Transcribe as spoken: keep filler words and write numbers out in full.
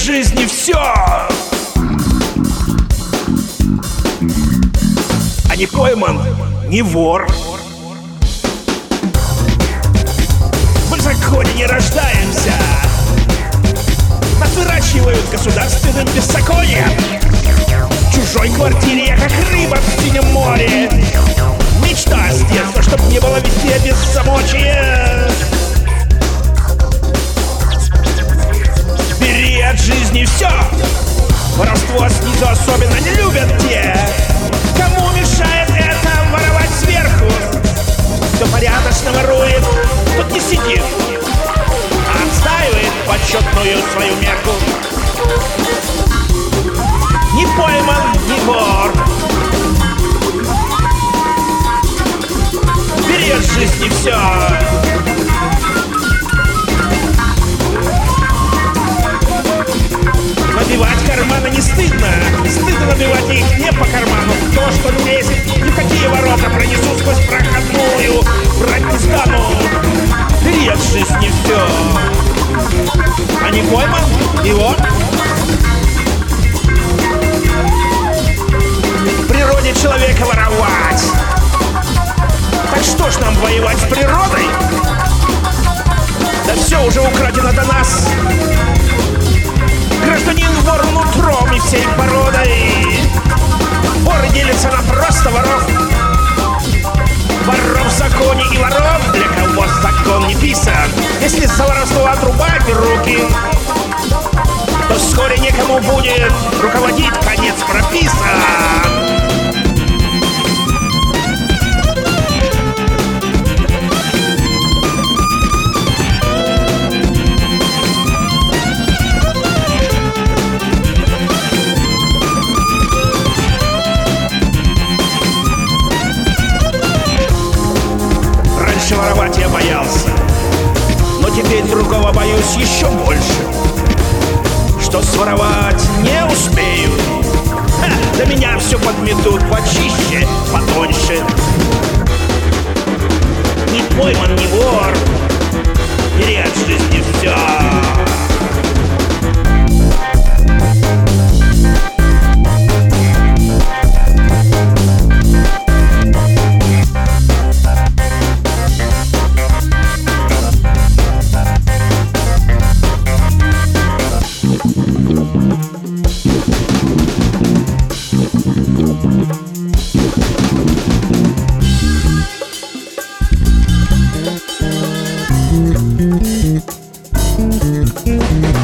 жизни все, а не пойман, не вор. Мы в законе не рождаемся, нас выращивают государственным беззаконием. В чужой квартире я как рыба в синем море. Мечта с детства, чтоб не было везде беззамочия. Бери от жизни все. Воровство снизу особенно не любят те, кому мешает это воровать сверху. Кто порядочно ворует, тот не сидит, а отстаивает почетную свою мерку. Не пойман, не вор. Бери от жизни все. Набивать карманы не стыдно. Стыдно набивать их не по карману. То, что лезет, ни в какие ворота пронесу сквозь проходную, брать не стану. Бери от жизни все. А не пойман, не вор. В природе человека воровать. Так что ж нам воевать с природой? Да все уже украдено до нас. Гражданин вор нутром и всей породой. Воры делятся на просто воров. Воров в законе и воров, для кого закон не писан. Если за воровство отрубать руки, то вскоре некому будет руководить, конец прописан. Раньше воровать я боялся, но теперь другого боюсь еще больше. Что своровать не успею, ха, до меня все подметут почище, потоньше. Не пойман, не вор. Бери от жизни все. Thank you.